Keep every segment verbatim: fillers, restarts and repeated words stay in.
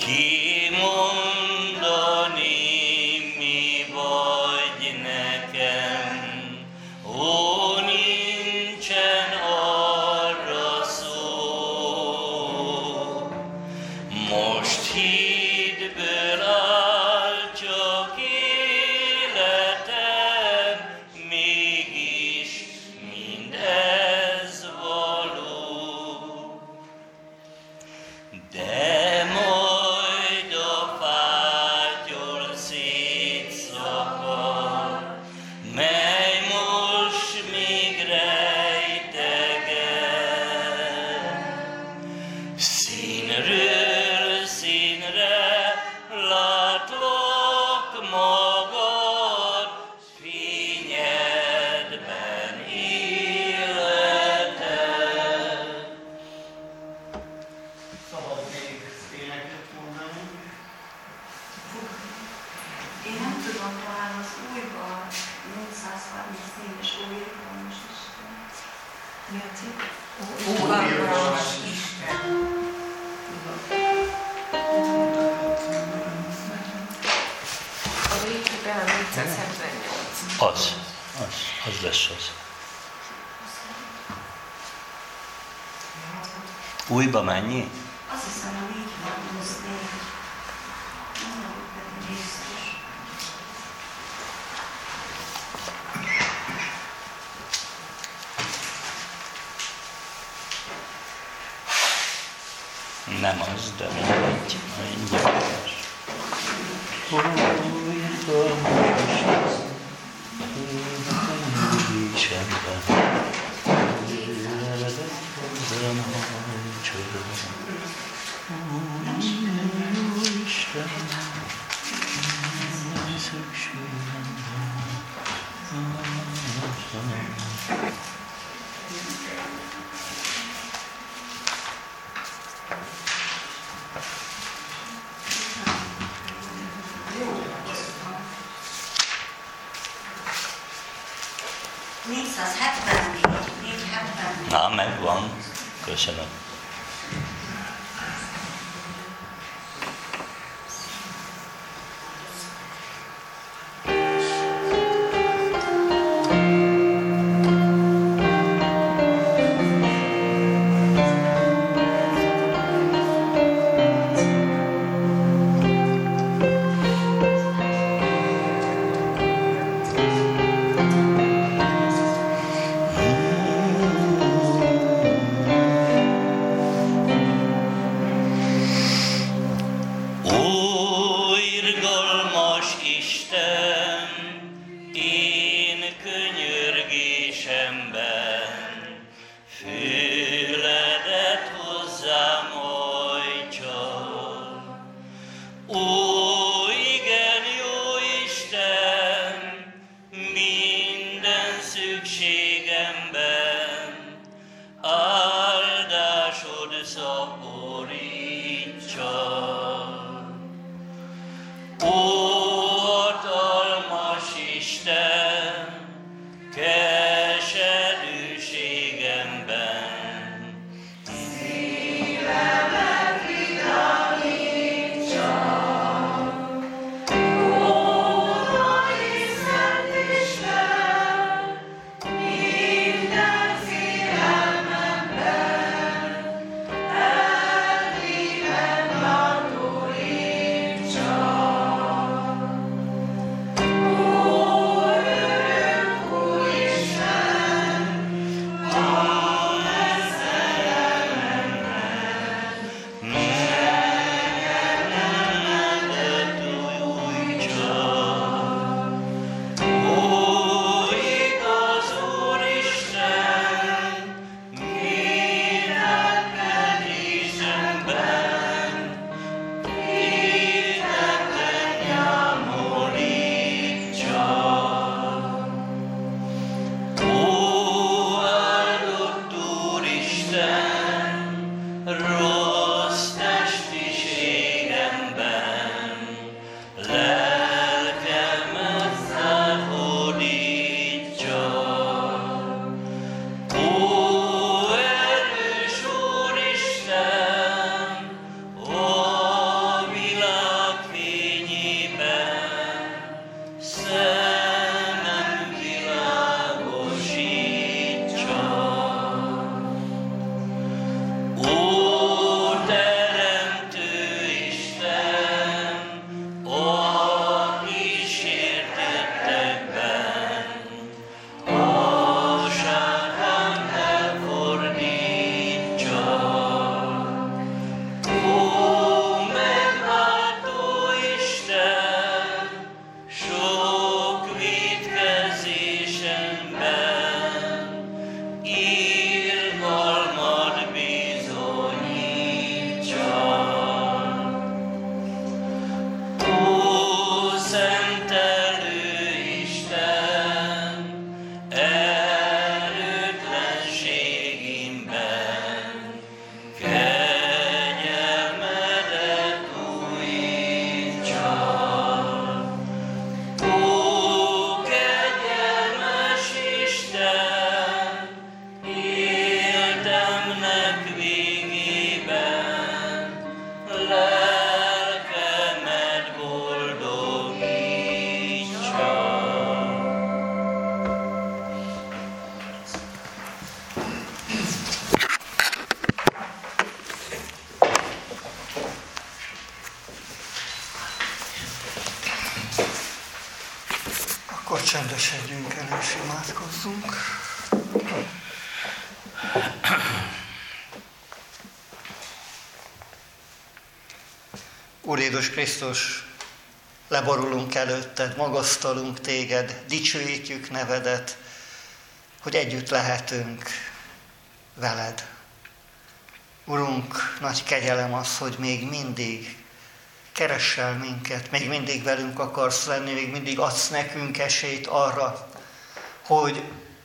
Az, az, az lesz az. Újba mennyi? Azt hiszem, hogy így van, plusz négy. Nem vagyok pedig biztos. Nem az, de mindegy. Mindjárt. Újba most. négyszázhetvennégy, négyszázhetvennégy. Na, megvan. Köszönöm. Csendesedjünk el és imádkozzunk. Úr Jézus Krisztus, leborulunk előtted, magasztalunk téged, dicsőítjük nevedet, hogy együtt lehetünk veled. Urunk, nagy kegyelem az, hogy még mindig keresel minket, még mindig velünk akarsz lenni, még mindig adsz nekünk esélyt arra, hogy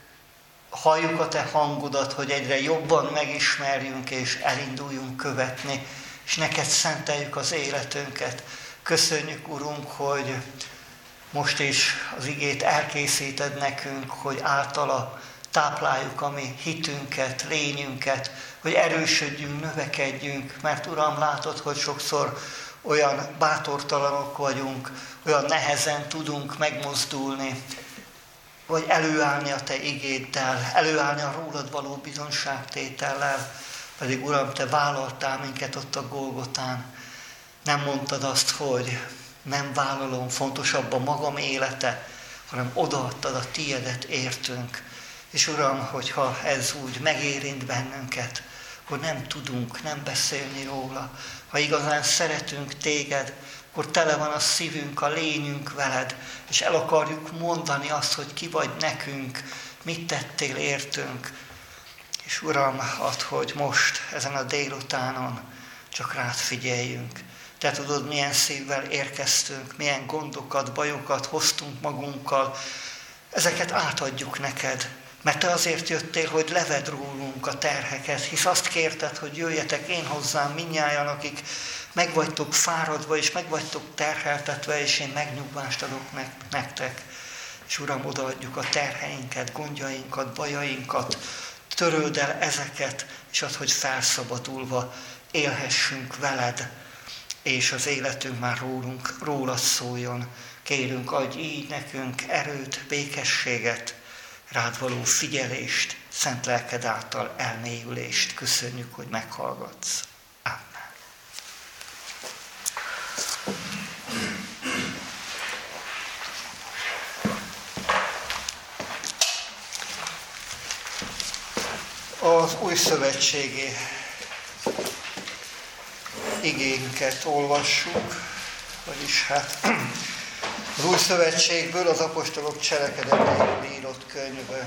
halljuk a te hangodat, hogy egyre jobban megismerjünk és elinduljunk követni, és neked szenteljük az életünket. Köszönjük, Urunk, hogy most is az igét elkészíted nekünk, hogy általa tápláljuk a mi hitünket, lényünket, hogy erősödjünk, növekedjünk, mert Uram, látod, hogy sokszor olyan bátortalanok vagyunk, olyan nehezen tudunk megmozdulni, vagy előállni a te igéddel, előállni a rólad való bizonságtétellel, pedig Uram, te vállaltál minket ott a Golgotán. Nem mondtad azt, hogy nem vállalom, fontosabb a magam élete, hanem odaadtad a tiedet értünk. És Uram, hogyha ez úgy megérint bennünket, hogy nem tudunk nem beszélni róla, ha igazán szeretünk téged, akkor tele van a szívünk, a lényünk veled, és el akarjuk mondani azt, hogy ki vagy nekünk, mit tettél értünk. És Uram, add, hogy most, ezen a délutánon csak rád figyeljünk. Te tudod, milyen szívvel érkeztünk, milyen gondokat, bajokat hoztunk magunkkal. Ezeket átadjuk neked, mert te azért jöttél, hogy levedd rólunk a terheket, hisz azt kérted, hogy jöjjetek én hozzám mindnyájan, akik meg vagytok fáradva, és meg vagytok terheltetve, és én megnyugvást adok nektek. És Uram, odaadjuk a terheinket, gondjainkat, bajainkat, töröld el ezeket, és add, hogy felszabadulva élhessünk veled, és az életünk már rólunk, rólad szóljon. Kérünk, adj így nekünk erőt, békességet, rád való figyelést, szent lelked által elmélyülést. Köszönjük, hogy meghallgatsz. Amen. Az új szövetségi igénket olvassuk, vagyis hát az új szövetségből az apostolok cselekedeteiről írott könyvből.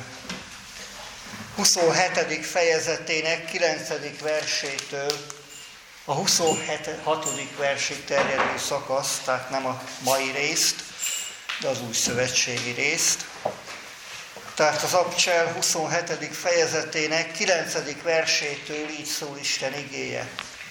huszonhetedik fejezetének kilencedik versétől a huszonhatodik versig terjedő szakasz, tehát nem a mai részt, de az új szövetségi részt. Tehát az abcsel huszonhetedik fejezetének kilencedik versétől így szól Isten igéje.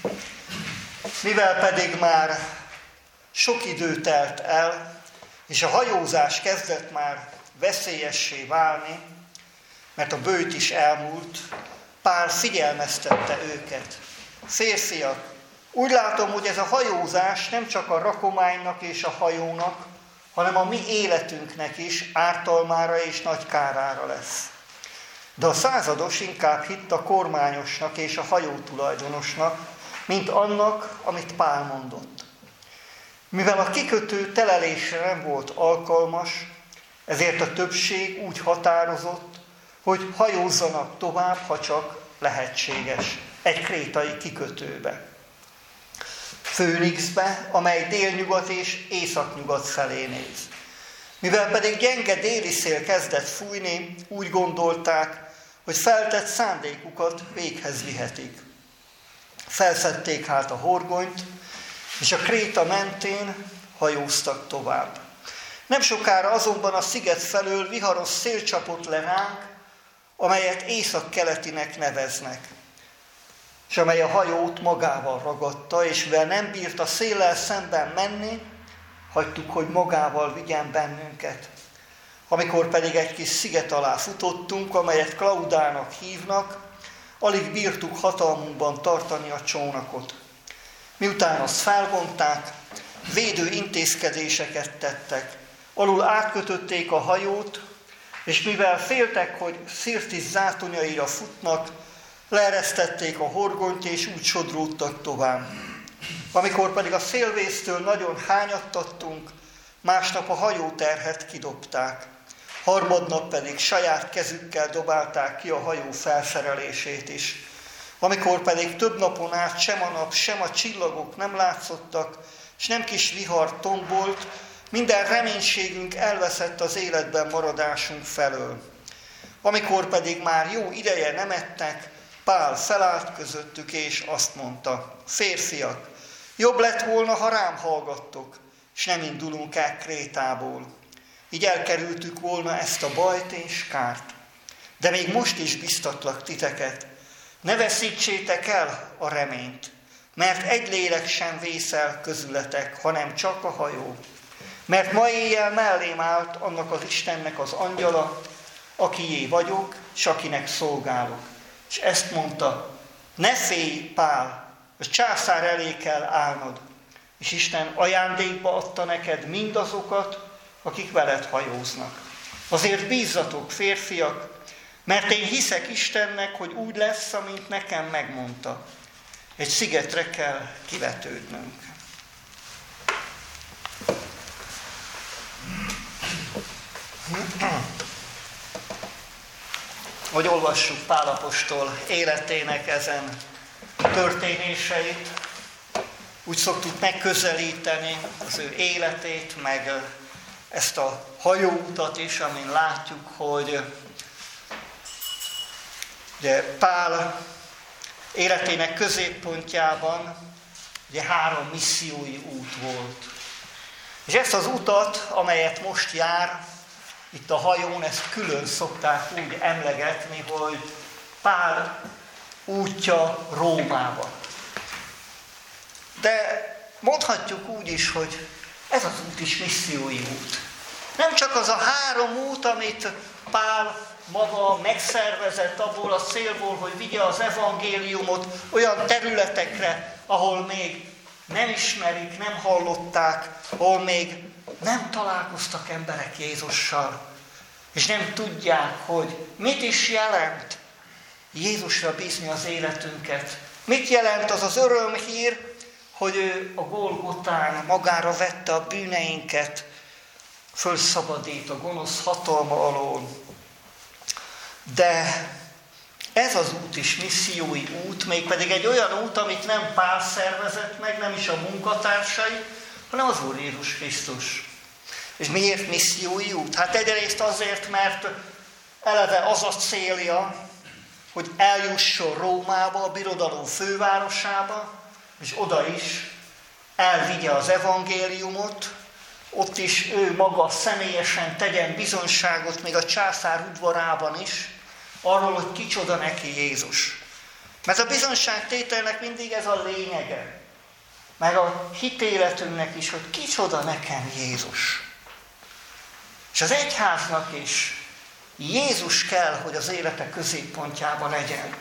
Mivel pedig már sok idő telt el, és a hajózás kezdett már veszélyessé válni, mert a böjt is elmúlt, Pál figyelmeztette őket. Férfiak, úgy látom, hogy ez a hajózás nem csak a rakománynak és a hajónak, hanem a mi életünknek is ártalmára és nagy kárára lesz. De a százados inkább hitt a kormányosnak és a hajótulajdonosnak, mint annak, amit Pál mondott. Mivel a kikötő telelésre nem volt alkalmas, ezért a többség úgy határozott, hogy hajózzanak tovább, ha csak lehetséges, egy krétai kikötőbe. Főnixbe, amely délnyugat és északnyugat felé néz. Mivel pedig gyenge déli szél kezdett fújni, úgy gondolták, hogy feltett szándékukat véghez vihetik. Felszedték hát a horgonyt, és a Kréta mentén hajóztak tovább. Nem sokára azonban a sziget felől viharos szél csapott le ránk, amelyet északkeletinek neveznek, és amely a hajót magával ragadta, és mivel nem bírt a széllel szemben menni, hagytuk, hogy magával vigyen bennünket. Amikor pedig egy kis sziget alá futottunk, amelyet Klaudának hívnak, alig bírtuk hatalmunkban tartani a csónakot. Miután azt felvonták, védő intézkedéseket tettek, alul átkötötték a hajót, és mivel féltek, hogy Szirtis zátonyaira futnak, leeresztették a horgonyt, és úgy sodródtak tovább. Amikor pedig a szélvésztől nagyon hányattattunk, másnap a hajóterhet kidobták. harmadnap pedig saját kezükkel dobálták ki a hajó felszerelését is. Amikor pedig több napon át sem a nap, sem a csillagok nem látszottak, és nem kis vihar tombolt, minden reménységünk elveszett az életben maradásunk felől. Amikor pedig már jó ideje nem ettek, Pál felállt közöttük, és azt mondta: férfiak, jobb lett volna, ha rám hallgattok, és nem indulunk el Krétából. Így elkerültük volna ezt a bajt és kárt. De még most is biztatlak titeket, ne veszítsétek el a reményt, mert egy lélek sem vészel közületek, hanem csak a hajó. Mert ma éjjel mellém állt annak az Istennek az angyala, akié vagyok, és akinek szolgálok. És ezt mondta: ne félj, Pál, a császár elé kell állnod, és Isten ajándékba adta neked mindazokat, akik veled hajóznak. Azért bízzatok, férfiak, mert én hiszek Istennek, hogy úgy lesz, amint nekem megmondta. Egy szigetre kell kivetődnünk. Hogy olvassuk Pál apostol életének ezen történéseit, úgy szoktuk megközelíteni az ő életét, meg ezt a hajóutat is, amin látjuk, hogy ugye Pál életének középpontjában ugye három missziói út volt. És ezt az utat, amelyet most jár, itt a hajón, ezt külön szokták úgy emlegetni, hogy Pál útja Rómába. De mondhatjuk úgy is, hogy ez az út is missziói út. Nem csak az a három út, amit Pál maga megszervezett abból a célból, hogy vigye az evangéliumot olyan területekre, ahol még nem ismerik, nem hallották, ahol még nem találkoztak emberek Jézussal, és nem tudják, hogy mit is jelent Jézusra bízni az életünket. Mit jelent az az örömhír, hogy ő a Golgotán magára vette a bűneinket, fölszabadít a gonosz hatalma alól. De ez az út is missziói út, mégpedig egy olyan út, amit nem Pál szervezett meg, nem is a munkatársai, hanem az Úr Jézus Krisztus. És miért missziói út? Hát egyrészt azért, mert eleve az a célja, hogy eljusson Rómába, a birodalom fővárosába, és oda is elvigye az evangéliumot, ott is ő maga személyesen tegyen bizonyságot, még a császár udvarában is, arról, hogy kicsoda neki Jézus. Mert a bizonyságtételnek mindig ez a lényege, meg a hitéletünknek is, hogy kicsoda nekem Jézus. És az egyháznak is Jézus kell, hogy az élete középpontjában legyen.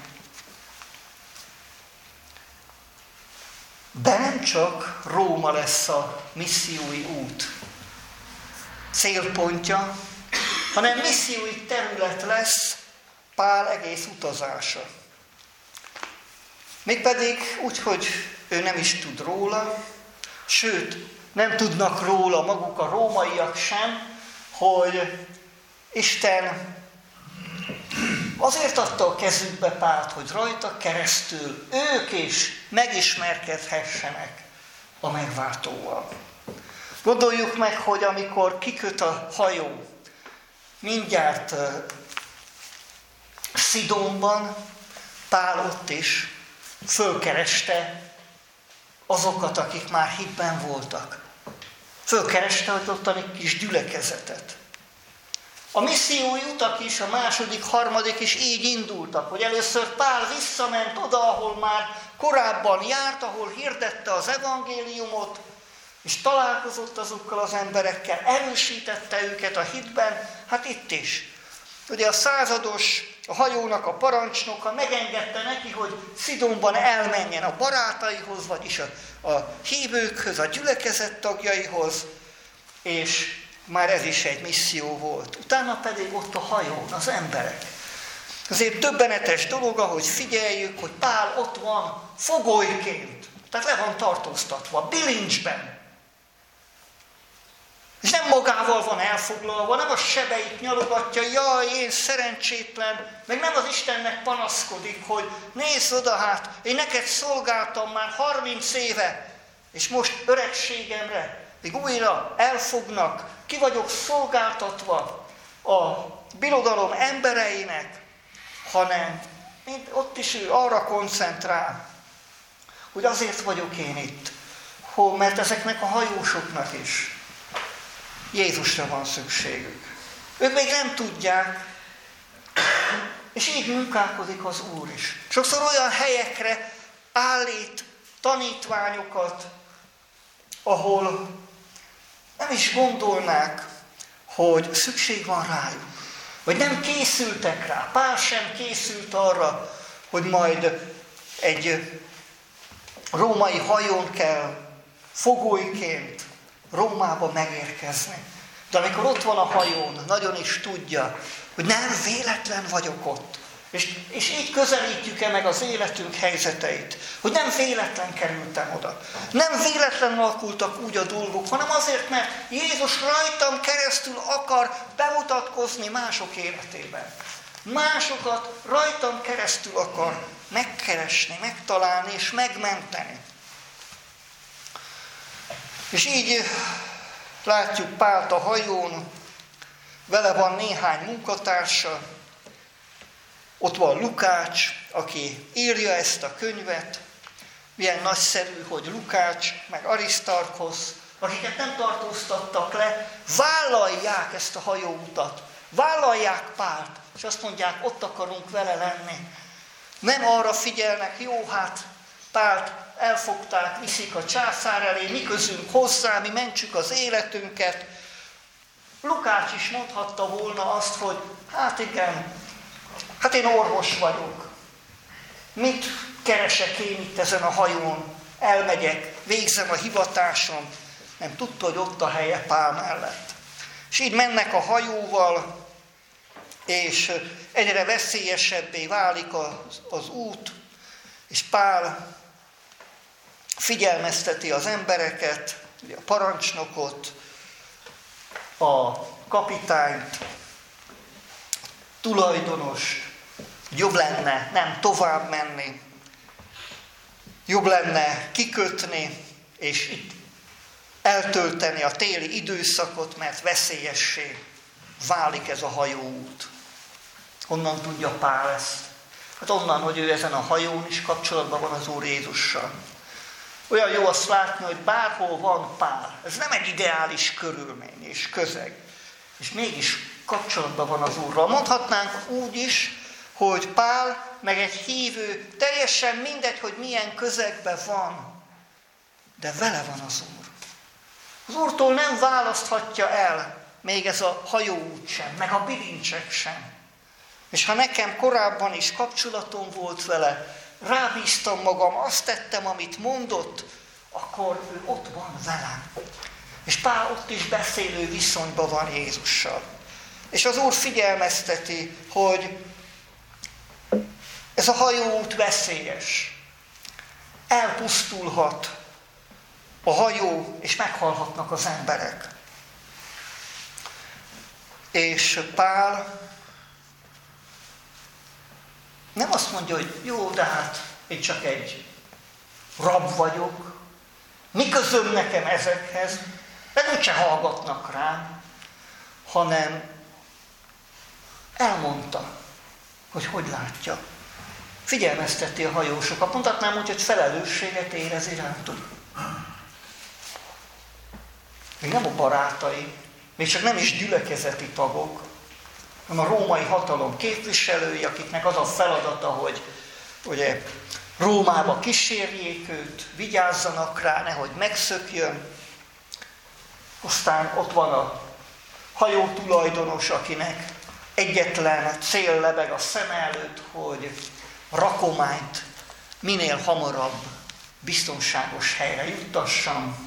De nem csak Róma lesz a missziói út célpontja, hanem missziói terület lesz Pál egész utazása. Mégpedig úgy, hogy ő nem is tud róla, sőt, nem tudnak róla maguk a rómaiak sem, hogy Isten azért adta a kezükbe Pált, hogy rajta keresztül ők is megismerkedhessenek a megváltóval. Gondoljuk meg, hogy amikor kiköt a hajó, mindjárt Szidónban, Pál ott is fölkereste azokat, akik már hitben voltak. Fölkereste az ottani kis gyülekezetet. A missziói utak is, a második, harmadik is így indultak, hogy először Pál visszament oda, ahol már korábban járt, ahol hirdette az evangéliumot, és találkozott azokkal az emberekkel, erősítette őket a hitben, hát itt is. Ugye a százados, a hajónak a parancsnoka megengedte neki, hogy Szidónban elmenjen a barátaihoz, vagyis a, a hívőkhöz, a gyülekezet tagjaihoz, és már ez is egy misszió volt. Utána pedig ott a hajón az emberek. Azért döbbenetes dolog, ahogy figyeljük, hogy Pál ott van fogolyként, tehát le van tartóztatva, bilincsben. És nem magával van elfoglalva, nem a sebeit nyalogatja, jaj, én szerencsétlen, meg nem az Istennek panaszkodik, hogy nézz oda, hát én neked szolgáltam már harminc éve, és most öregségemre, még újra elfognak, ki vagyok szolgáltatva a birodalom embereinek, hanem mint ott is ő arra koncentrál, hogy azért vagyok én itt, hogy, mert ezeknek a hajósoknak is Jézusra van szükségük. Ők még nem tudják, és így munkálkodik az Úr is. Sokszor olyan helyekre állít tanítványokat, ahol nem is gondolnák, hogy szükség van rájuk. Vagy nem készültek rá. Pál sem készült arra, hogy majd egy római hajón kell fogolyként Rómába megérkezni. De amikor ott van a hajón, nagyon is tudja, hogy nem véletlen vagyok ott. És, és így közelítjük-e meg az életünk helyzeteit, hogy nem véletlen kerültem oda. Nem véletlen alakultak úgy a dolgok, hanem azért, mert Jézus rajtam keresztül akar bemutatkozni mások életében. Másokat rajtam keresztül akar megkeresni, megtalálni és megmenteni. És így látjuk Pált a hajón, vele van néhány munkatársa, ott van Lukács, aki írja ezt a könyvet. Milyen nagyszerű, hogy Lukács, meg Arisztarkosz, akiket nem tartóztattak le, vállalják ezt a hajóutat, vállalják Pált, és azt mondják, ott akarunk vele lenni. Nem arra figyelnek, jó, hát Pált elfogták, viszik a császár elé, mi közünk hozzá, mi mentsük az életünket. Lukács is mondhatta volna azt, hogy hát igen, hát én orvos vagyok. Mit keresek én itt ezen a hajón? Elmegyek, végzem a hivatásom. Nem tudta, hogy ott a helye Pál mellett. És így mennek a hajóval, és egyre veszélyesebbé válik az, az út, és Pál figyelmezteti az embereket, a parancsnokot, a kapitányt, tulajdonos, jobb lenne nem tovább menni, jobb lenne kikötni, és itt eltölteni a téli időszakot, mert veszélyessé válik ez a hajóút. Honnan tudja Pál ezt? Hát onnan, hogy ő ezen a hajón is kapcsolatban van az Úr Jézussal. Olyan jó azt látni, hogy bárhol van Pál. Ez nem egy ideális körülmény és közeg. És mégis kapcsolatban van az Úrral. Mondhatnánk úgy is, hogy Pál meg egy hívő, teljesen mindegy, hogy milyen közegben van, de vele van az Úr. Az Úrtól nem választhatja el még ez a hajóút sem, meg a bilincsek sem. És ha nekem korábban is kapcsolatom volt vele, rábíztam magam, azt tettem, amit mondott, akkor ő ott van velem. És Pál ott is beszélő viszonyban van Jézussal. És az Úr figyelmezteti, hogy ez a hajóút veszélyes. Elpusztulhat a hajó, és meghalhatnak az emberek. És Pál nem azt mondja, hogy jó, de hát én csak egy rab vagyok, mi közöm nekem ezekhez, de úgyse hallgatnak rám, hanem elmondta, hogy hogy látja. Figyelmezteti a hajósokat, mondhatnám úgy, hogy felelősséget érez irántuk. Még nem a barátai, még csak nem is gyülekezeti tagok, hanem a római hatalom képviselői, akiknek az a feladata, hogy ugye, Rómába kísérjék őt, vigyázzanak rá, nehogy megszökjön. Aztán ott van a hajó tulajdonos, akinek egyetlen cél lebeg a szem előtt, hogy rakományt minél hamarabb biztonságos helyre juttassam.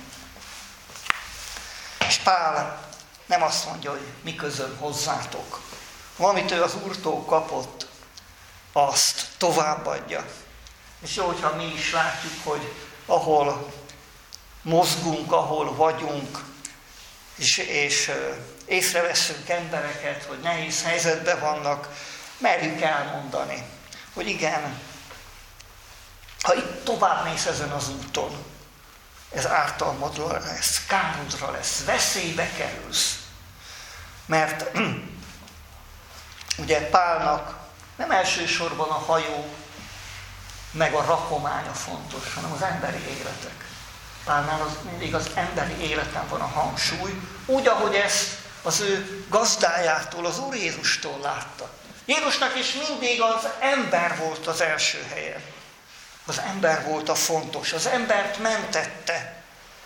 És Pál nem azt mondja, hogy mi közöm hozzátok. Amit ő az Úrtól kapott, azt továbbadja. És jó, hogyha mi is látjuk, hogy ahol mozgunk, ahol vagyunk, és, és észreveszünk embereket, hogy nehéz helyzetben vannak, merjük elmondani, hogy igen, ha itt tovább mész ezen az úton, ez ártalmadra lesz, károdra lesz, veszélybe kerülsz. Mert ugye Pálnak nem elsősorban a hajó meg a rakománya fontos, hanem az emberi életek. Pálnál az, mindig az emberi életen van a hangsúly, úgy, ahogy ezt az ő gazdájától, az Úr Jézustól látta. Jézusnak is mindig az ember volt az első helyen. Az ember volt a fontos, az embert mentette.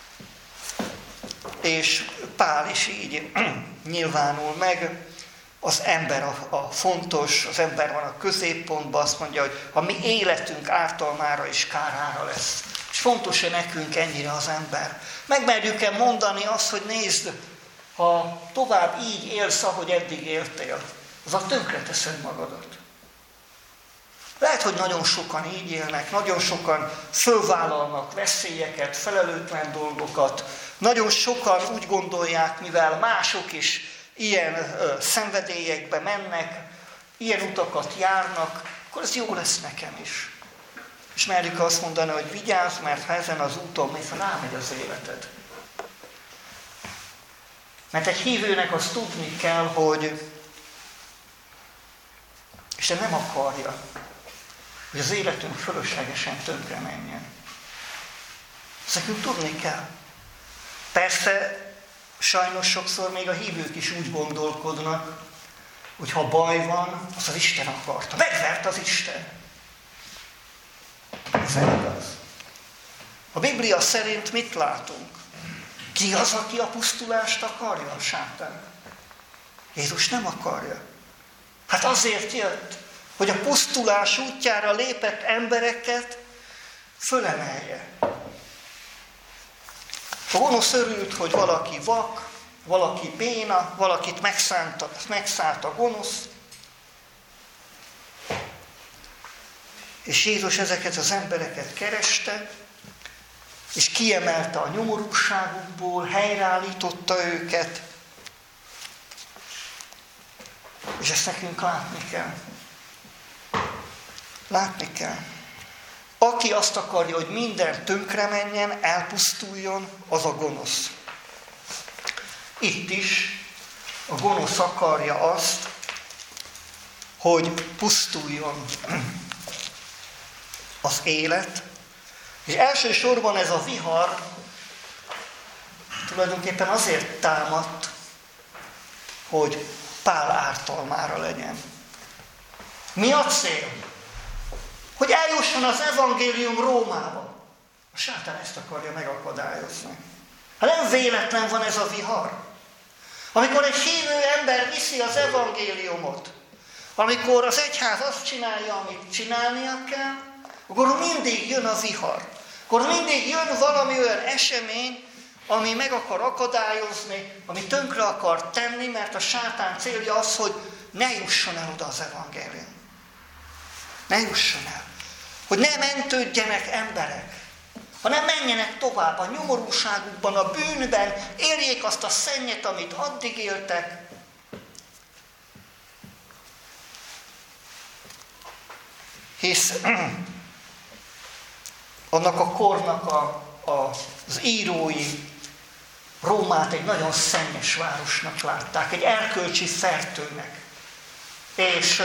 És Pál is így nyilvánul meg, az ember a, a fontos, az ember van a középpontban, azt mondja, hogy a mi életünk ártalmára és kárára lesz. És fontos-e nekünk ennyire az ember? Megmerjük-e mondani azt, hogy nézd, ha tovább így élsz, ahogy eddig éltél, az a tönkreteszed magadat. Lehet, hogy nagyon sokan így élnek, nagyon sokan fölvállalnak veszélyeket, felelőtlen dolgokat, nagyon sokan úgy gondolják, mivel mások is ilyen ö, szenvedélyekbe mennek, ilyen utakat járnak, akkor ez jó lesz nekem is. És merjük azt mondani, hogy vigyázz, mert ha ezen az úton mész, rámegy az életed. Mert egy hívőnek azt tudni kell, hogy Isten nem akarja, hogy az életünk fölöslegesen tönkre menjen. Ezt nekünk tudni kell. Persze, sajnos sokszor még a hívők is úgy gondolkodnak, hogy ha baj van, az az Isten akarta. Megvert az Isten. Ez nem igaz. A Biblia szerint mit látunk? Ki az, aki a pusztulást akarja? A sátán. Jézus nem akarja. Hát azért jött, hogy a pusztulás útjára lépett embereket fölemelje. A gonosz örült, hogy valaki vak, valaki béna, valakit megszánta, megszállt a gonosz. És Jézus ezeket az embereket kereste, és kiemelte a nyomorúságukból, helyreállította őket. És ezt nekünk látni kell. Látni kell. Aki azt akarja, hogy minden tönkre menjen, elpusztuljon, az a gonosz. Itt is a gonosz akarja azt, hogy pusztuljon az élet, és elsősorban ez a vihar tulajdonképpen azért támadt, hogy Pál ártalmára legyen. Mi a cél? Hogy eljusson az evangélium Rómába. A sátán ezt akarja megakadályozni. Hát nem véletlen van ez a vihar. Amikor egy hívő ember viszi az evangéliumot, amikor az egyház azt csinálja, amit csinálnia kell, akkor mindig jön a vihar. Akkor mindig jön valami olyan esemény, ami meg akar akadályozni, ami tönkre akar tenni, mert a sátán célja az, hogy ne jusson el oda az evangélium. Ne jusson el. Hogy ne mentődjenek emberek, hanem menjenek tovább a nyomorúságukban, a bűnben, érjék azt a szennyet, amit addig éltek. Hisz annak a kornak a, a, az írói Rómát egy nagyon szennyes városnak látták, egy erkölcsi fertőnek. És,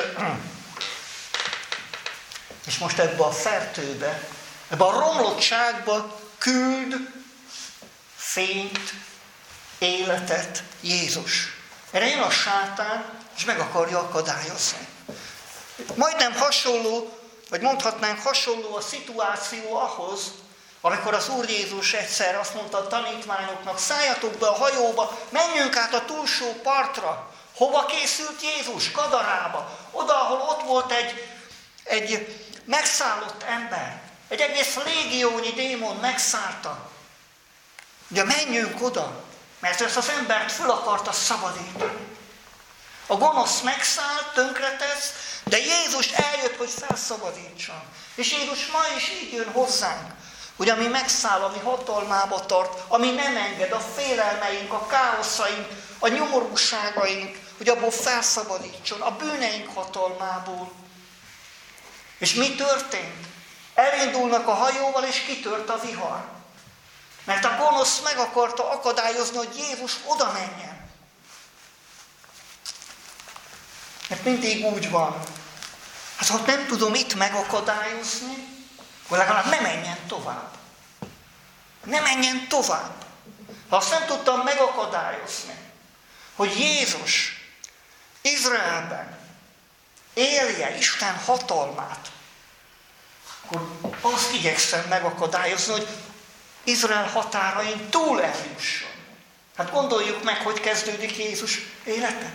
és most ebbe a fertőbe, ebbe a romlottságba küld fényt, életet Jézus. Erre jön a sátán, és meg akarja akadályozni. Majdnem hasonló, vagy mondhatnánk hasonló a szituáció ahhoz, amikor az Úr Jézus egyszer azt mondta a tanítványoknak, szálljatok be a hajóba, menjünk át a túlsó partra. Hova készült Jézus? Gadarába. Oda, ahol ott volt egy, egy megszállott ember. Egy egész légiónyi démon megszállta. De menjünk oda, mert ezt az embert föl akarta szabadítani. A gonosz megszállt, tönkretesz, de Jézus eljött, hogy felszabadítson. És Jézus ma is így jön hozzánk, hogy ami megszáll, ami hatalmába tart, ami nem enged, a félelmeink, a káoszaink, a nyomorúságaink, hogy abból felszabadítson, a bűneink hatalmából. És mi történt? Elindulnak a hajóval, és kitört a vihar. Mert a gonosz meg akarta akadályozni, hogy Jézus oda menjen. Mert mindig úgy van. Hát ha nem tudom itt megakadályozni, akkor legalább ne menjen tovább. Ne menjen tovább. Ha azt nem tudtam megakadályozni, hogy Jézus Izraelben élje Isten hatalmát, akkor azt igyekszem megakadályozni, hogy Izrael határain túl eljusson. Hát gondoljuk meg, hogy kezdődik Jézus élete.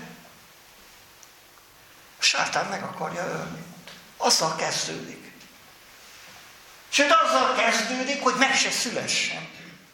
A sátán meg akarja ölni. Azzal kezdődik. Sőt, azzal kezdődik, hogy meg se szülessen.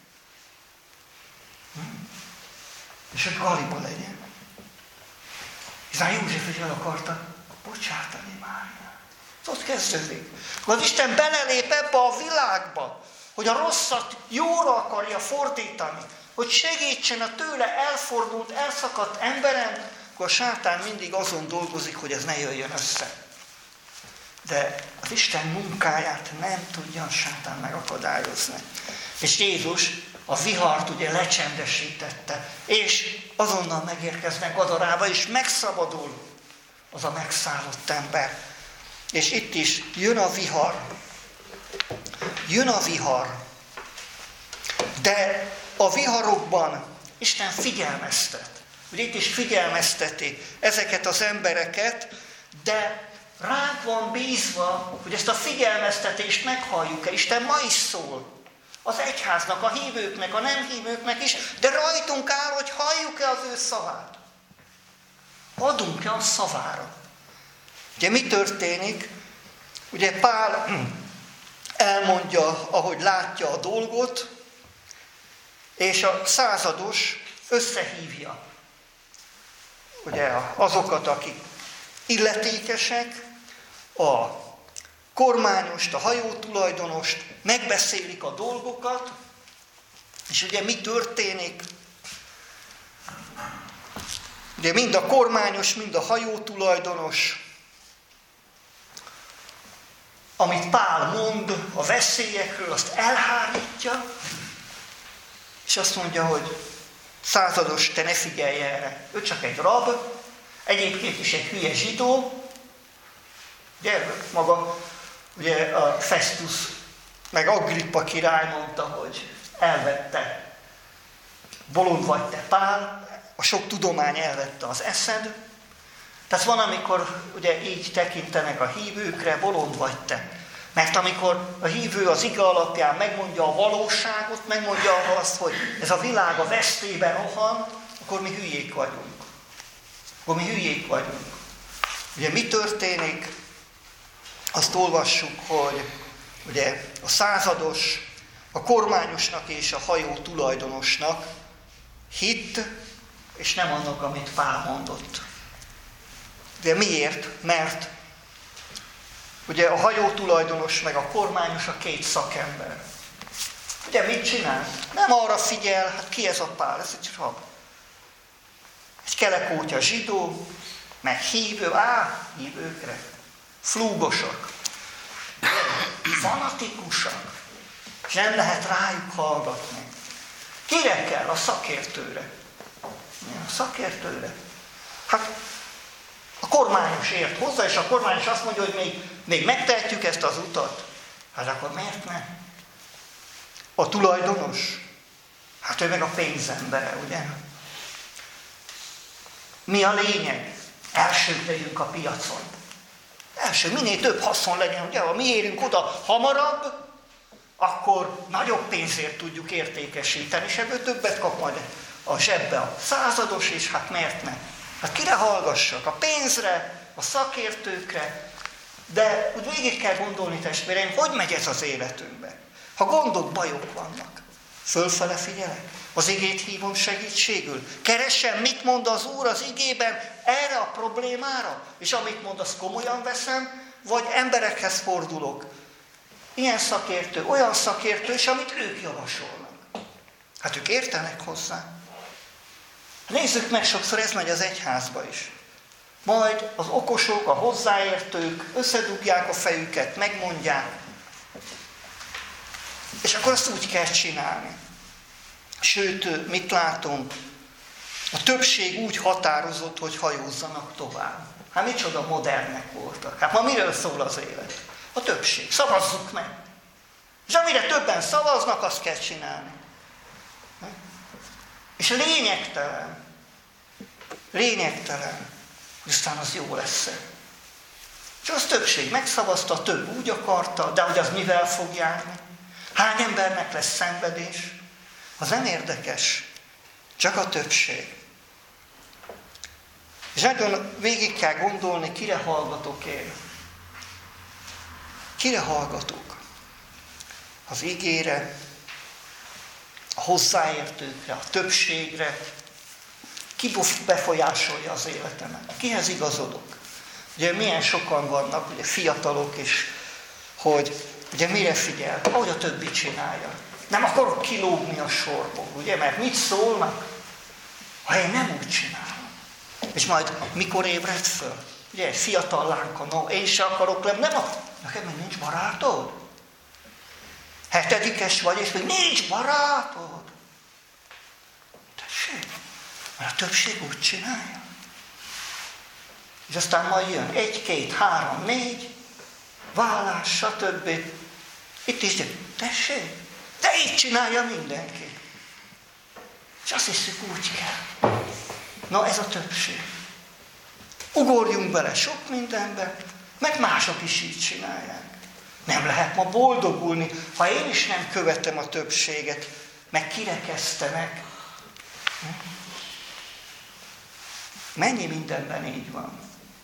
És hogy Galiba legyen. Hiszen József is el akarta bocsátani Máriát. Ott kezdődik. Az Isten belelép ebbe a világba, hogy a rosszat jóra akarja fordítani, hogy segítsen a tőle elfordult, elszakadt emberen, akkor a sátán mindig azon dolgozik, hogy ez ne jöjjön össze. De az Isten munkáját nem tudja a sátán megakadályozni. És Jézus a vihart ugye lecsendesítette, és azonnal megérkeznek Gadarába, és megszabadul az a megszállott ember. És itt is jön a vihar. Jön a vihar. De a viharokban Isten figyelmeztet. Ugye itt is figyelmezteti ezeket az embereket, de ránk van bízva, hogy ezt a figyelmeztetést meghalljuk el. Isten ma is szól. Az egyháznak, a hívőknek, a nem hívőknek is, de rajtunk áll, hogy halljuk-e az ő szavát. Adunk-e a szavára. Ugye mi történik? Ugye Pál elmondja, ahogy látja a dolgot, és a százados összehívja ugye azokat, akik illetékesek, a kormányost, a hajótulajdonost, megbeszélik a dolgokat, és ugye mi történik? Ugye mind a kormányos, mind a hajótulajdonos, amit Pál mond a veszélyekről, azt elhárítja, és azt mondja, hogy százados, te ne figyelj erre. Ő csak egy rab, egyébként is egy hülye zsidó. Ugye maga, ugye a Festus, meg Agrippa király mondta, hogy elvette, bolond vagy te Pál, a sok tudomány elvette az eszed. Tehát van, amikor ugye így tekintenek a hívőkre, bolond vagy te. Mert amikor a hívő az ige alapján megmondja a valóságot, megmondja azt, hogy ez a világ a vesztébe rohan, akkor mi hülyék vagyunk. Akkor mi hülyék vagyunk. Ugye mi történik? Azt olvassuk, hogy ugye a százados, a kormányosnak és a hajó tulajdonosnak hitt, és nem annak, amit Pál mondott. De miért? Mert ugye a hajó tulajdonos meg a kormányos a két szakember. Ugye mit csinál? Nem arra figyel, hát ki ez a Pál? Ez egy rab. Egy kelekótya zsidó, meg hívő, á, hívőkre. Flúgosak. Fanatikusak. És nem lehet rájuk hallgatni. Kire kell? A szakértőre. A szakértőre. Hát a kormányos ért hozzá, és a kormányos azt mondja, hogy még, még megtehetjük ezt az utat. Hát akkor miért nem? A tulajdonos? Hát ő meg a pénzembere, ugye? Mi a lényeg? Elsők legyünk a piacon. Első, minél több haszon legyen, ugye? Ha mi érünk oda hamarabb, akkor nagyobb pénzért tudjuk értékesíteni, és ebből többet kap majd a zsebbe a százados, és hát miért nem? Hát kire hallgassak? A pénzre, a szakértőkre, de úgy végig kell gondolni, testvéreim, hogy megy ez az életünkbe. Ha gondok, bajok vannak, fölfele figyelek, az igét hívom segítségül. Keresem, mit mond az Úr az igében erre a problémára, és amit mond, azt komolyan veszem, vagy emberekhez fordulok. ilyen szakértő, olyan szakértő, és amit ők javasolnak. Hát ők értenek hozzá. Nézzük meg, sokszor ez megy az egyházba is. Majd az okosok, a hozzáértők összedugják a fejüket, megmondják, és akkor azt úgy kell csinálni. Sőt, mit látunk? A többség úgy határozott, hogy hajózzanak tovább. Hát micsoda modernek voltak. Hát ma miről szól az élet? A többség. Szavazzuk meg. És amire többen szavaznak, azt kell csinálni. És lényegtelen, lényegtelen, hogy aztán az jó lesz. És az többség megszavazta, több úgy akarta, de hogy az mivel fog járni? Hány embernek lesz szenvedés? Az nem érdekes, csak a többség. És nagyon végig kell gondolni, kire hallgatok én. Kire hallgatok? Az igére, a hozzáértőkre, a többségre. Ki befolyásolja az életemet? Kihez igazodok? Ugye milyen sokan vannak, ugye fiatalok is, hogy ugye mire figyel? Ahogy a többi csinálja. Nem akarok kilógni a sorból, ugye? Mert mit szólnak? Ha én nem úgy csinálom. És majd mikor ébred föl? Ugye egy fiatal lánka, no, én se akarok lenni, nem akar. Neked még nincs barátod? Hetedikes vagy, és még nincs barátod. Tessék, mert a többség úgy csinálja. És aztán majd jön egy, két, három, négy, vállás, stb. Itt is, tessék, de így csinálja mindenki. És azt hiszük, úgy kell. Na ez a többség. Ugorjunk bele sok mindenbe, meg mások is így csinálják. Nem lehet ma boldogulni, ha én is nem követem a többséget, meg kirekesztenek. Mennyi mindenben így van.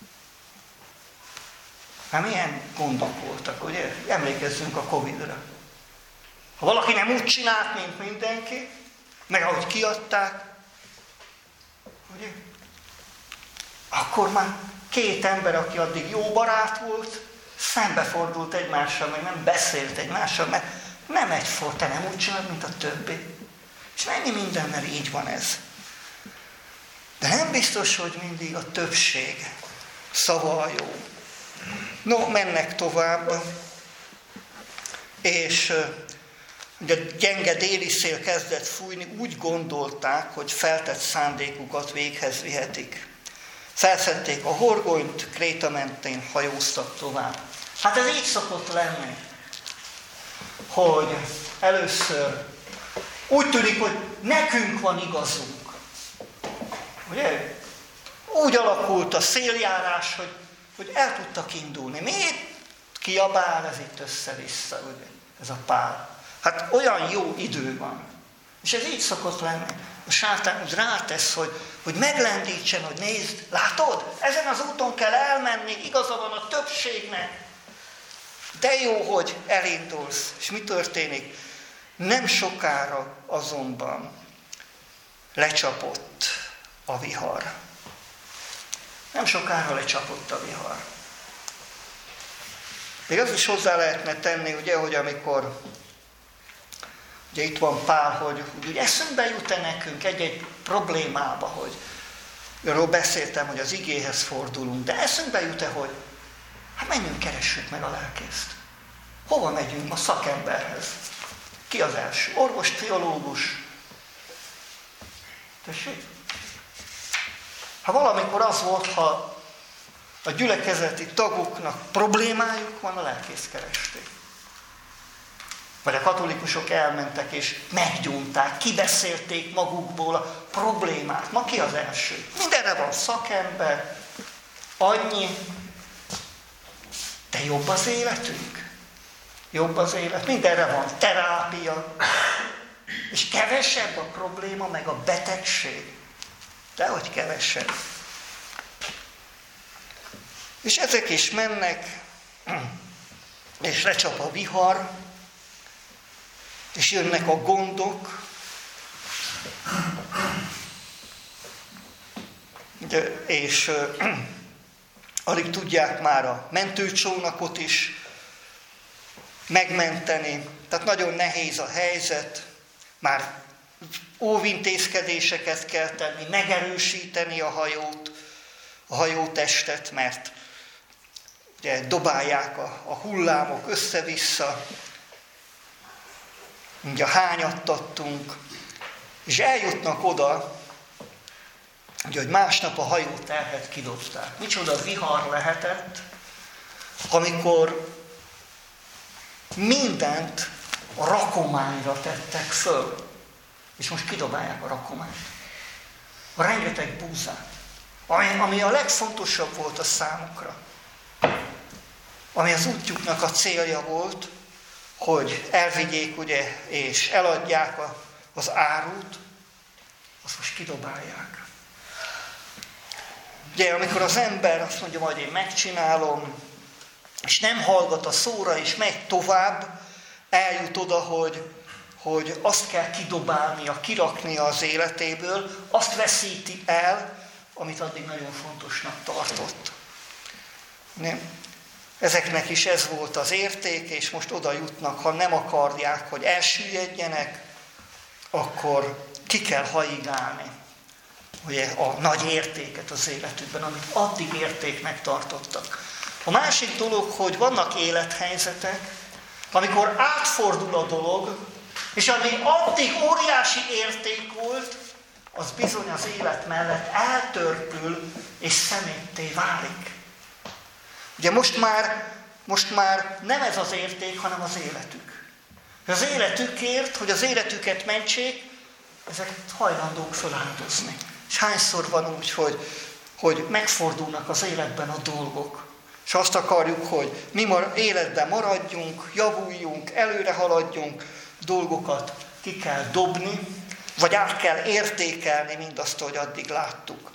Hát milyen gondok voltak, ugye? Emlékezzünk a Covidra. Ha valaki nem úgy csinált, mint mindenki, meg ahogy kiadták, ugye? Akkor már két ember, aki addig jó barát volt, szembefordult egymással, meg nem beszélt egymással, mert nem egyforma, te nem úgy csinálod, mint a többi. És mennyi mindennel így van ez. De nem biztos, hogy mindig a többség szava a jó. No, mennek tovább, és ugye gyenge déli szél kezdett fújni, úgy gondolták, hogy feltett szándékukat véghez vihetik. Felszedték a horgonyt, Kréta mentén hajóztak tovább. Hát ez így szokott lenni, hogy először úgy tűnik, hogy nekünk van igazunk. Ugye? Úgy alakult a széljárás, hogy, hogy el tudtak indulni. Miért kiabál ez itt össze-vissza, ugye? Ez a Pál. Hát olyan jó idő van. És ez így szokott lenni. A sátán úgy rátesz, hogy, hogy meglendítsen, hogy nézd, látod? Ezen az úton kell elmenni, igaza van a többségnek. De jó, hogy elindulsz. És mi történik? Nem sokára azonban lecsapott a vihar. Nem sokára lecsapott a vihar. Még az is hozzá lehetne tenni, ugye, hogy amikor ugye itt van Pál, hogy úgy eszünkbe jut-e nekünk egy-egy problémába, hogy arról beszéltem, hogy az igéhez fordulunk, de eszünkbe jut-e, hogy hát menjünk, keressük meg a lelkészt. Hova megyünk? A szakemberhez. Ki az első? Orvos, pszichológus. Tessék? Ha valamikor az volt, ha a gyülekezeti tagoknak problémájuk van, a lelkészt keresték. Vagy a katolikusok elmentek és meggyújták, kibeszélték magukból a problémát. Ma ki az első? Mindenre van szakember, annyi. De jobb az életünk? Jobb az élet? Mindenre van terápia. És kevesebb a probléma, meg a betegség. Dehogy kevesebb. És ezek is mennek, és lecsap a vihar, és jönnek a gondok. De, és alig tudják már a mentőcsónakot is megmenteni. Tehát nagyon nehéz a helyzet, már óvintézkedéseket kell tenni, megerősíteni a hajót, a hajótestet, mert ugye dobálják a, a hullámok össze-vissza, ugye hányattattunk, és eljutnak oda, ugye, hogy másnap a hajóterhet kidobták. Micsoda vihar lehetett, amikor mindent a rakományra tettek föl. És most kidobálják a rakományt. A rengeteg búzát, ami, ami a legfontosabb volt a számukra. Ami az útjuknak a célja volt, hogy elvigyék, ugye, és eladják a, az árut, azt most kidobálják. Ugye, amikor az ember azt mondja, majd én megcsinálom, és nem hallgat a szóra, és megy tovább, eljut oda, hogy, hogy azt kell kidobálnia, kiraknia az életéből, azt veszíti el, amit addig nagyon fontosnak tartott. Nem? Ezeknek is ez volt az érték, és most oda jutnak, ha nem akarják, hogy elsüllyedjenek, akkor ki kell haigálni ugye, a nagy értéket az életükben, amit addig értéknek tartottak. A másik dolog, hogy vannak élethelyzetek, amikor átfordul a dolog, és ami addig óriási érték volt, az bizony az élet mellett eltörpül, és szemétté válik. Ugye most már, most már nem ez az érték, hanem az életük. Az életükért, hogy az életüket mentsék, ezeket hajlandók feláldozni. És hányszor van úgy, hogy, hogy megfordulnak az életben a dolgok. És azt akarjuk, hogy mi életben maradjunk, javuljunk, előre haladjunk, dolgokat ki kell dobni, vagy át kell értékelni mindazt, hogy addig láttuk.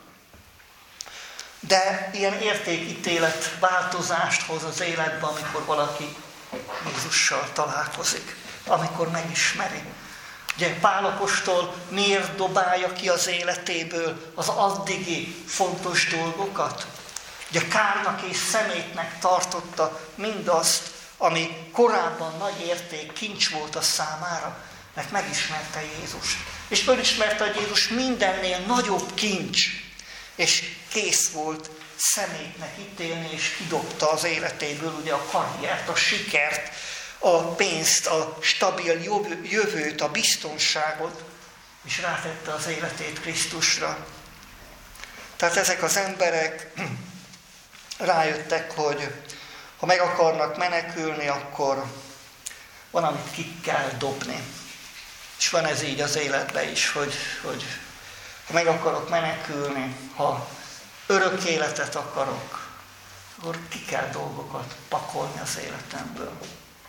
De ilyen értékítélet változást hoz az életbe, amikor valaki Jézussal találkozik, amikor megismeri. Ugye Pál apostol miért dobálja ki az életéből az addigi fontos dolgokat? Ugye kárnak és szemétnek tartotta mindazt, ami korábban nagy érték, kincs volt a számára, mert megismerte Jézus. És fölismerte, hogy Jézus mindennél nagyobb kincs, és kész volt szemétnek ítélni, és kidobta az életéből ugye a karriert, a sikert, a pénzt, a stabil jövőt, a biztonságot, és rátette az életét Krisztusra. Tehát ezek az emberek rájöttek, hogy ha meg akarnak menekülni, akkor van, amit ki kell dobni. És van ez így az életben is, hogy, hogy ha meg akarok menekülni, ha örök életet akarok, akkor ki kell dolgokat pakolni az életemből.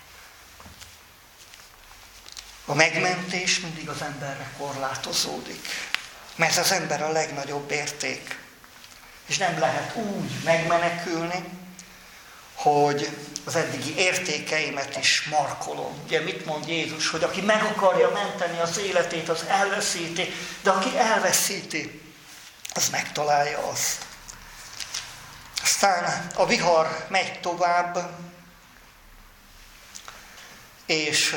A megmentés mindig az emberre korlátozódik, mert az ember a legnagyobb érték. És nem lehet úgy megmenekülni, hogy az eddigi értékeimet is markolom. Ugye mit mond Jézus, hogy aki meg akarja menteni az életét, az elveszíti, de aki elveszíti, az megtalálja azt. Aztán a vihar megy tovább, és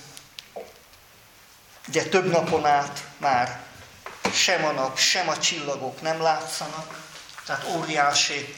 ugye több napon át már sem a nap, sem a csillagok nem látszanak, tehát óriási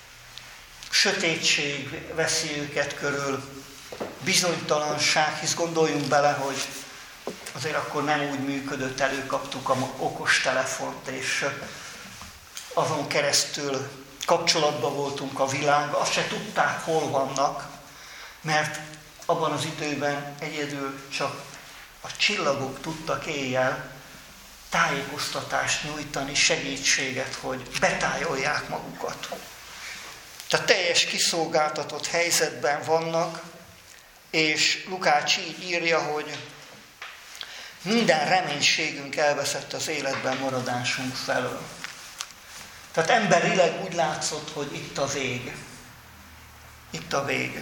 sötétség veszi őket körül, bizonytalanság, hisz gondoljunk bele, hogy azért akkor nem úgy működött, előkaptuk a okostelefont, és azon keresztül kapcsolatban voltunk a világgal, azt se tudták, hol vannak, mert abban az időben egyedül csak a csillagok tudtak éjjel tájékoztatást nyújtani, segítséget, hogy betájolják magukat. Tehát teljes kiszolgáltatott helyzetben vannak, és Lukács így írja, hogy minden reménységünk elveszett az életben maradásunk felől. Tehát emberileg úgy látszott, hogy itt a vég. Itt a vég.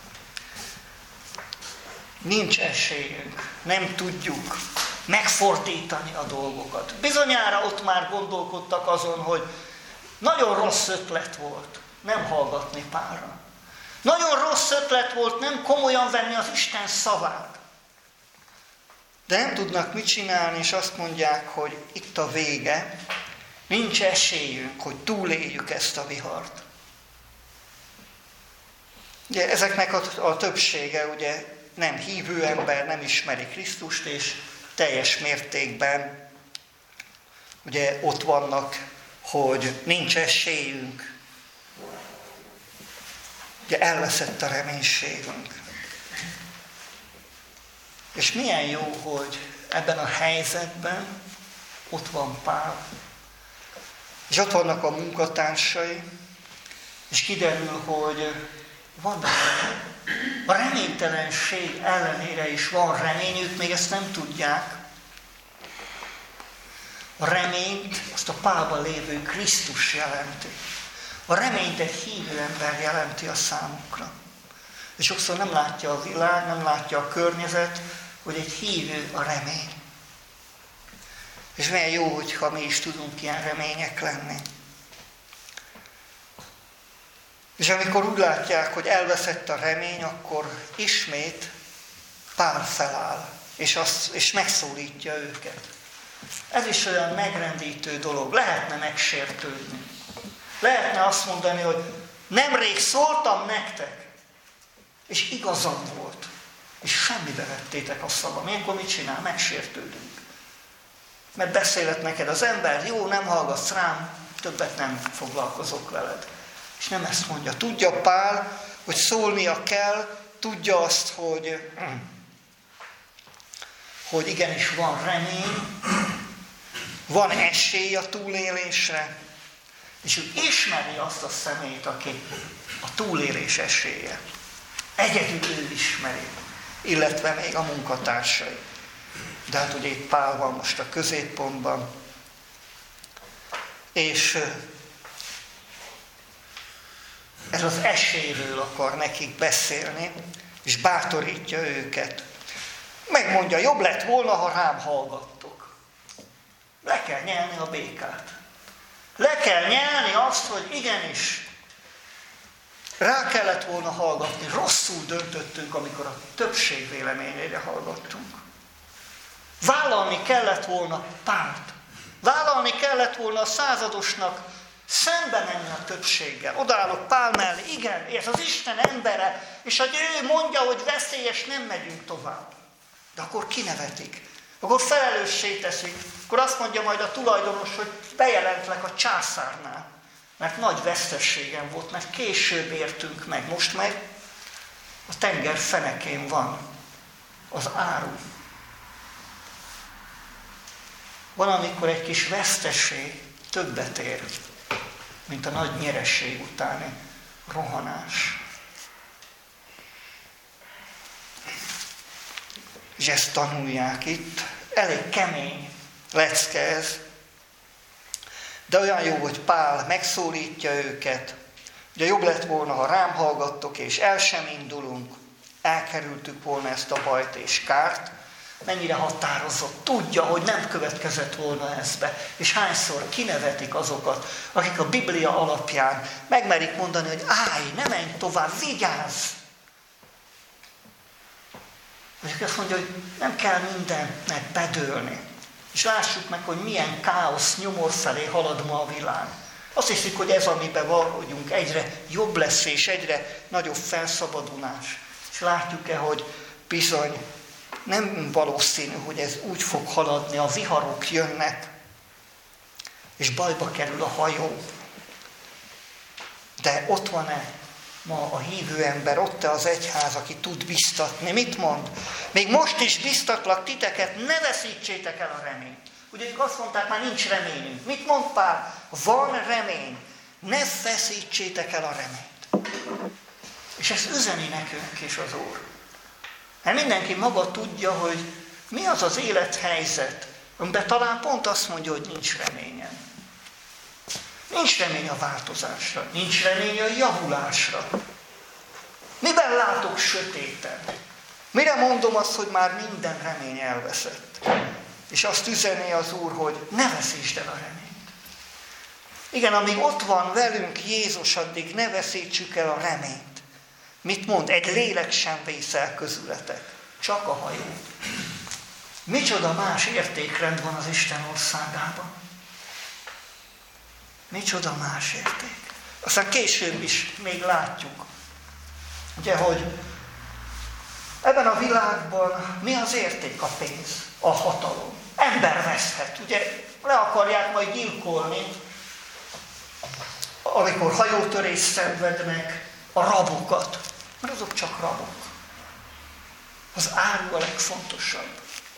Nincs esélyünk, nem tudjuk megfordítani a dolgokat. Bizonyára ott már gondolkodtak azon, hogy nagyon rossz ötlet volt nem hallgatni Pálra. Nagyon rossz ötlet volt nem komolyan venni az Isten szavát. De nem tudnak mit csinálni, és azt mondják, hogy itt a vége, nincs esélyünk, hogy túléljük ezt a vihart. Ugye ezeknek a, a többsége ugye nem hívő ember, nem ismeri Krisztust, és teljes mértékben ugye ott vannak, hogy nincs esélyünk. Ugye elveszett a reménységünk. És milyen jó, hogy ebben a helyzetben ott van Pál. És ott vannak a munkatársai, és kiderül, hogy van a reménytelenség ellenére is van reményük, még ezt nem tudják. A reményt azt a Pálban lévő Krisztus jelenti. A reményt egy hívő ember jelenti a számukra. És sokszor nem látja a világ, nem látja a környezet, hogy egy hívő a remény. És milyen jó, hogyha mi is tudunk ilyen remények lenni. És amikor úgy látják, hogy elveszett a remény, akkor ismét Pál feláll, és, azt, és megszólítja őket. Ez is olyan megrendítő dolog. Lehetne megsértődni. Lehetne azt mondani, hogy nemrég szóltam nektek, és igazam volt, és semmibe vettétek a szavam. Ilyenkor mit csinál? Megsértődünk. Mert beszélet neked az ember, jó, nem hallgatsz rám, többet nem foglalkozok veled. És nem ezt mondja. Tudja Pál, hogy szólnia kell, tudja azt, hogy, hogy igenis van remény, van esély a túlélésre, és ő ismeri azt a személyt, aki a túlélés esélye. Egyedül ő ismeri, illetve még a munkatársai. De hát ugye itt Pál van most a középpontban, és ez az esélyről akar nekik beszélni, és bátorítja őket. Megmondja, jobb lett volna, ha rám hallgattok. Le kell nyelni a békát. Le kell nyelni azt, hogy igenis, rá kellett volna hallgatni. Rosszul döntöttünk, amikor a többség véleményére hallgattunk. Vállalni kellett volna Pált. Vállalni kellett volna a századosnak szembe menni a többséggel. Odaállok Pál mellé, igen, ez az Isten embere, és hogy ő mondja, hogy veszélyes, nem megyünk tovább. De akkor kinevetik. Akkor felelőssé teszik. Akkor azt mondja majd a tulajdonos, hogy bejelentlek a császárnál. Mert nagy vesztességem volt, mert később értünk meg. Most meg a tenger fenekén van az áru. Van, amikor egy kis veszteség többet ér, mint a nagy nyereség utáni rohanás. És ezt tanulják itt. Elég kemény lecke ez. De olyan jó, hogy Pál megszólítja őket. Ugye jobb lett volna, ha rám hallgattok, és el sem indulunk. Elkerültük volna ezt a bajt és kárt. Mennyire határozott. Tudja, hogy nem következett volna ez be. És hányszor kinevetik azokat, akik a Biblia alapján megmerik mondani, hogy állj, ne menj tovább, vigyázz! És azt mondja, hogy nem kell mindennek bedőlni. És lássuk meg, hogy milyen káosz, nyomor felé halad ma a világ. Azt hiszik, hogy ez, amiben vagyunk, egyre jobb lesz, és egyre nagyobb felszabadulás. És látjuk-e, hogy bizony nem valószínű, hogy ez úgy fog haladni, a viharok jönnek, és bajba kerül a hajó. De ott van-e ma a hívő ember, ott-e az egyház, aki tud biztatni? Mit mond? Még most is biztatlak titeket, ne veszítsétek el a reményt. Ugye ők azt mondták, már nincs reményünk. Mit mond Pál? Van remény. Ne veszítsétek el a reményt. És ezt üzeni nekünk is az Úr. Mert mindenki maga tudja, hogy mi az az élethelyzet, amiben talán pont azt mondja, hogy nincs reményem. Nincs remény a változásra, nincs remény a javulásra. Miben látok sötéten? Mire mondom azt, hogy már minden remény elveszett? És azt üzeni az Úr, hogy ne veszítsd el a reményt. Igen, amíg ott van velünk Jézus, addig ne veszítsük el a reményt. Mit mond? Egy lélek sem vészel közületek, csak a hajó. Micsoda más értékrend van az Isten országában. Micsoda más érték. Aztán később is még látjuk, ugye, hogy ebben a világban mi az érték? A pénz, a hatalom. Ember veszhet, ugye le akarják majd gyilkolni, amikor hajótörést szenvednek, a rabokat, mert azok csak rabok. Az áru a legfontosabb.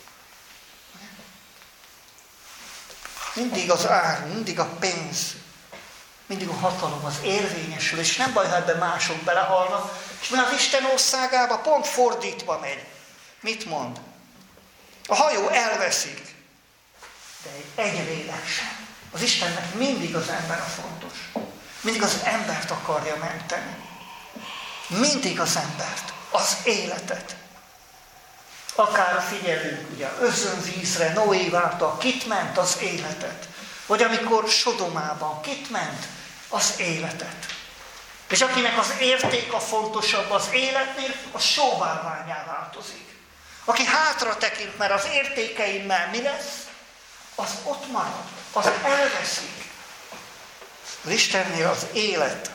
Mindig az áru, mindig a pénz, mindig a hatalom, az érvényesül, és nem baj, ha ebben mások belehalnak, és mert az Isten országába pont fordítva megy. Mit mond? A hajó elveszik, de egy lélek sem. Az Istennek mindig az ember a fontos. Mindig az embert akarja menteni. Mindig az embert, az életet. Akár figyelünk, ugye, özönvízre, Noé várta, kit ment az életet. Vagy amikor Sodomában, kit ment az életet. És akinek az értéka fontosabb az életnél, az sóbálványá változik. Aki hátra tekint, mert az értékeimmel mi lesz, az ott marad, az elveszik. Az Istennél az élet.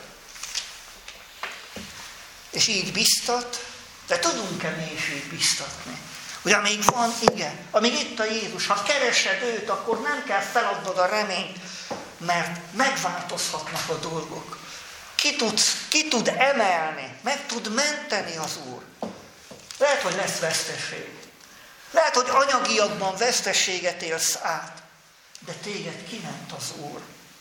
És így biztat, de tudunk-e mi is így biztatni? Ugye amíg van, igen, amíg itt a Jézus, ha keresed őt, akkor nem kell feladnod a reményt, mert megváltozhatnak a dolgok. Ki, tudsz, ki tud emelni, meg tud menteni az Úr. Lehet, hogy lesz veszteség. Lehet, hogy anyagiakban veszteséget élsz át, de téged kiment az Úr.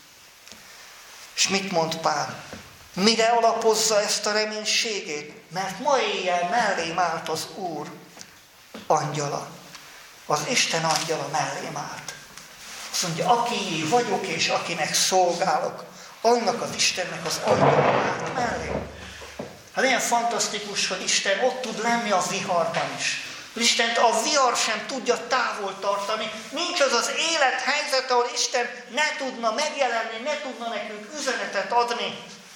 És mit mond Pál? Mire alapozza ezt a reménységét? Mert ma éjjel mellém állt az Úr angyala. Az Isten angyala mellém állt. Azt mondja, akié vagyok és akinek szolgálok, annak az Istennek az angyala állt mellém. Hát ilyen fantasztikus, hogy Isten ott tud lenni a viharban is. Istent a vihar sem tudja távol tartani. Nincs az az élethelyzet, ahol Isten ne tudna megjelenni, ne tudna nekünk üzenetet adni.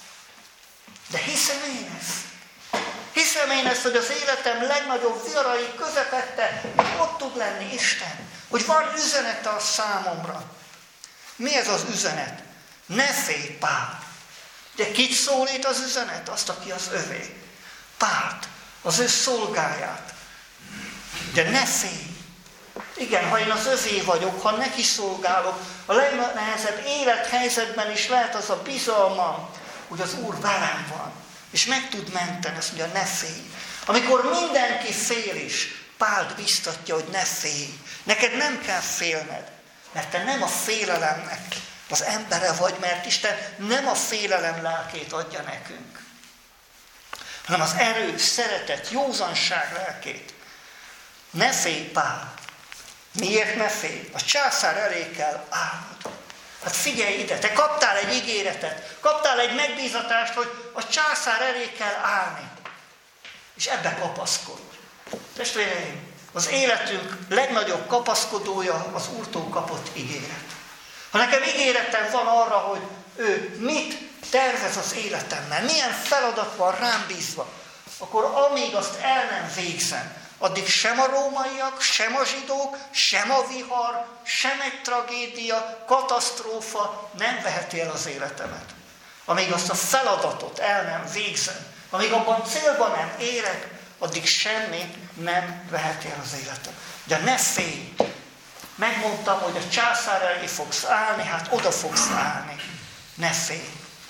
De hiszem én ezt. Hiszem én ezt, hogy az életem legnagyobb viharai közepette ott tud lenni Isten. Hogy van üzenete a számomra. Mi ez az üzenet? Ne félj, Pál. De kit szólít az üzenet? Azt, aki az övé. Pált, az ő szolgáját. De ne félj. Igen, ha én az övé vagyok, ha neki szolgálok, a legnehezebb élethelyzetben is lehet az a bizalmam, hogy az Úr velem van, és meg tud menteni, azt mondja, ne félj. Amikor mindenki fél is, Pált biztatja, hogy ne félj. Neked nem kell félned, mert te nem a félelemnek az embere vagy, mert Isten nem a félelem lelkét adja nekünk, hanem az erő, szeretet, józanság lelkét. Ne félj, Pál. Miért ne félj? A császár elé kell állnod. Hát figyelj ide, te kaptál egy ígéretet, kaptál egy megbízatást, hogy a császár elé kell állni. És ebbe kapaszkodj. Testvéreim, az életünk legnagyobb kapaszkodója az Úrtól kapott ígéret. Ha nekem ígéretem van arra, hogy ő mit tervez az életemmel, milyen feladat van rám bízva, akkor amíg azt el nem végzem, addig sem a rómaiak, sem a zsidók, sem a vihar, sem egy tragédia, katasztrófa nem veheti el az életemet. Amíg azt a feladatot el nem végzem, amíg abban célban nem érek, addig semmi nem veheti el az életem. De ne félj! Megmondtam, hogy a császár elé fogsz állni, hát oda fogsz állni. Ne félj!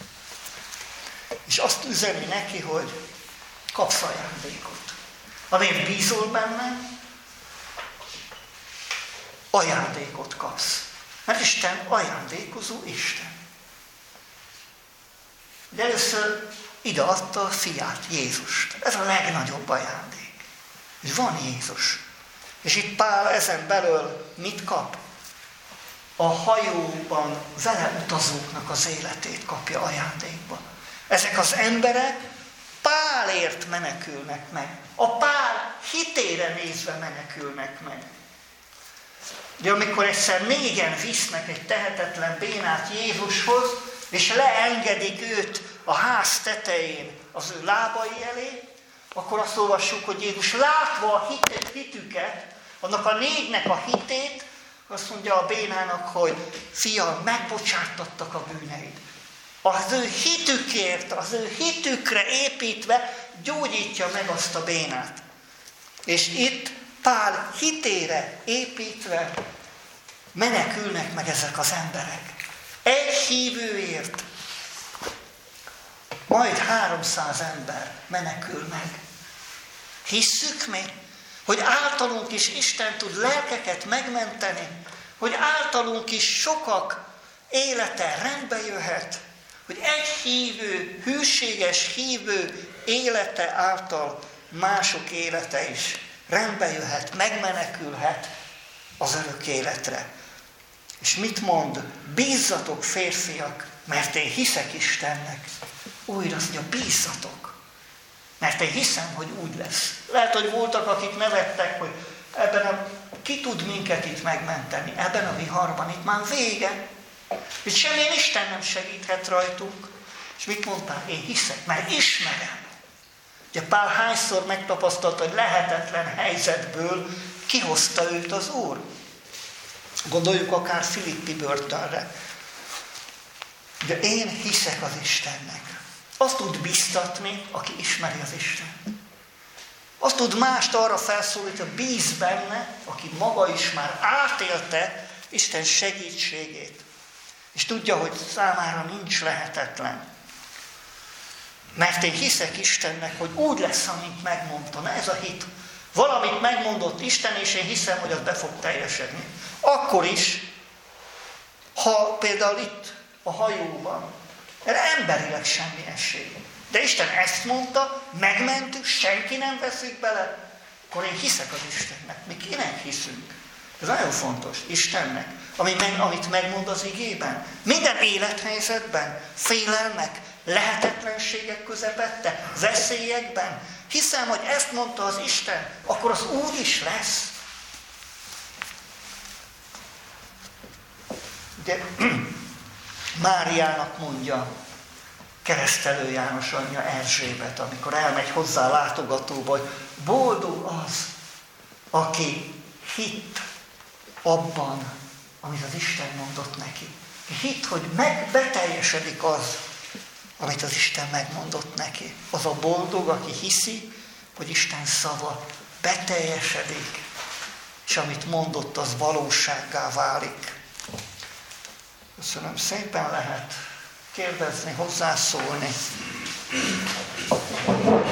És azt üzeni neki, hogy kapsz ajándékot. Amint bízol benne, ajándékot kapsz. Mert Isten ajándékozó Isten. De először ide adta a fiát, Jézust. Ez a legnagyobb ajándék. És van Jézus. És itt Pál ezen belül mit kap? A hajóban vele utazóknak az életét kapja ajándékba. Ezek az emberek Pálért menekülnek meg. A Pál hitére nézve menekülnek meg. De amikor egyszer négyen visznek egy tehetetlen bénát Jézushoz, és leengedik őt a ház tetején az ő lábai elé, akkor azt olvassuk, hogy Jézus látva a hit, hitüket, annak a négynek a hitét, azt mondja a bénának, hogy fiam, megbocsáttattak a bűneid. Az ő hitükért, az ő hitükre építve gyógyítja meg azt a bénát. És itt Pál hitére építve menekülnek meg ezek az emberek. Egy hívőért majd háromszáz ember menekül meg. Hisszük mi, hogy általunk is Isten tud lelkeket megmenteni, hogy általunk is sokak élete rendbe jöhet, hogy egy hívő, hűséges hívő élete által mások élete is rendbe jöhet, megmenekülhet az örök életre. És mit mond? Bízzatok, férfiak, mert én hiszek Istennek. Újra azt mondja, bízzatok, mert én hiszem, hogy úgy lesz. Lehet, hogy voltak, akik nevettek, hogy ebben a, ki tud minket itt megmenteni, ebben a viharban, itt már vége. És semmilyen Isten nem segíthet rajtunk. És mit mond Pál? Én hiszek, mert ismerem. Ugye Pál hányszor megtapasztalta, hogy lehetetlen helyzetből kihozta őt az Úr. Gondoljuk akár Filippi börtönre. De én hiszek az Istennek. Azt tud biztatni, aki ismeri az Isten. Azt tud mást arra felszólítani, hogy bíz benne, aki maga is már átélte Isten segítségét. És tudja, hogy számára nincs lehetetlen. Mert én hiszek Istennek, hogy úgy lesz, amint megmondta. Na ez a hit. Valamit megmondott Isten, és én hiszem, hogy az be fog teljesedni. Akkor is, ha például itt a hajóban, erre emberileg semmi esély. De Isten ezt mondta, megmentük, senki nem veszik bele, akkor én hiszek az Istennek. Mi kinek hiszünk? Ez nagyon fontos, Istennek, amit megmond az igében. Minden élethelyzetben, félelmek, lehetetlenségek közepette, veszélyekben. Hiszem, hogy ezt mondta az Isten, akkor az úgy is lesz. Ugye Máriának mondja Keresztelő János anyja Erzsébet, amikor elmegy hozzá a látogatóba, hogy boldog az, aki hitt abban, amit az Isten mondott neki. Hitt, hogy megbeteljesedik az, amit az Isten megmondott neki. Az a boldog, aki hiszi, hogy Isten szava beteljesedik, és amit mondott, az valósággá válik. Köszönöm szépen, lehet kérdezni, hozzászólni.